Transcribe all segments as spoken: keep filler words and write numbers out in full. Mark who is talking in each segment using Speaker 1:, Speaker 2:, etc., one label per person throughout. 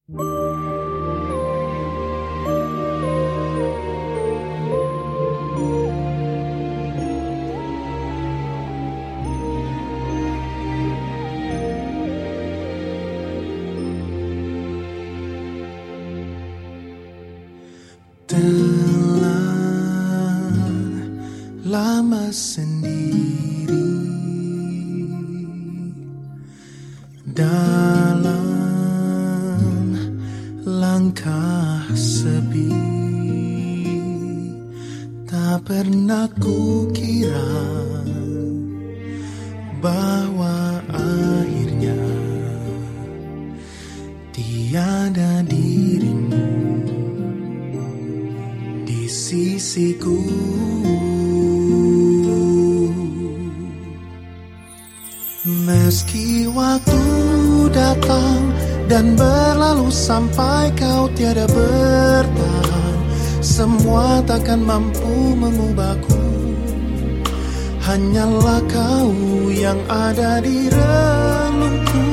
Speaker 1: Telah lama sendiri dalam langkah sepi, tak pernah kukira bahwa akhirnya tiada dirimu di sisiku. Meski waktu datang dan berlalu sampai kau tiada bertahan, semua takkan mampu mengubahku. Hanyalah kau yang ada di relungku.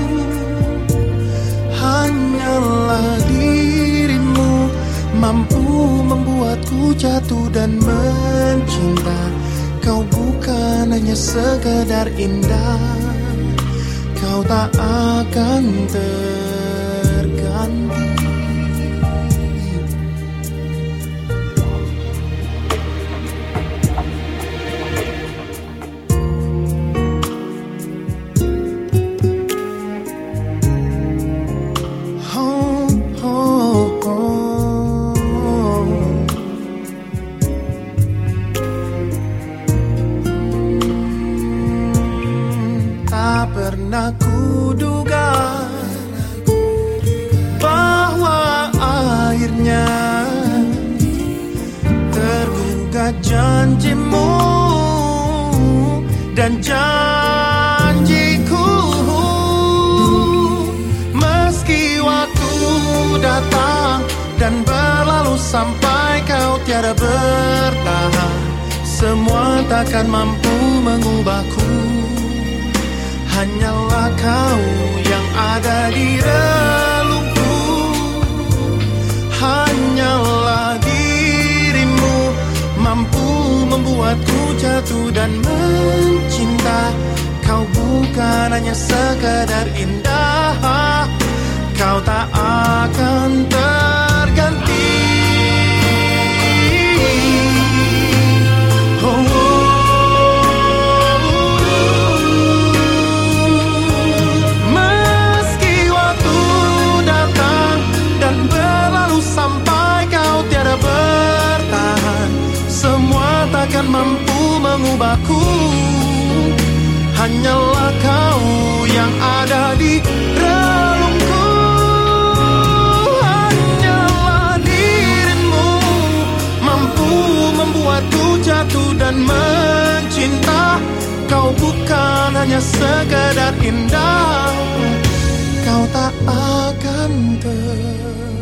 Speaker 1: Hanyalah dirimu mampu membuatku jatuh dan mencinta. Kau bukan hanya sekedar indah, kau tak akan terganti. Pernah kuduga bahwa akhirnya tergugat janjimu dan janjiku. Meski waktu datang dan berlalu sampai kau tiada bertahan, semua takkan mampu mengubahku. Hanyalah kau yang ada di relungku. Hanyalah dirimu mampu membuatku jatuh dan mencinta. Kau bukan hanya sekedar indah, kau tak akan terganti. Oh, takkan mampu mengubahku. Hanyalah kau yang ada di relungku. Hanyalah dirimu mampu membuatku jatuh dan mencinta. Kau bukan hanya sekedar indah, kau tak akan ter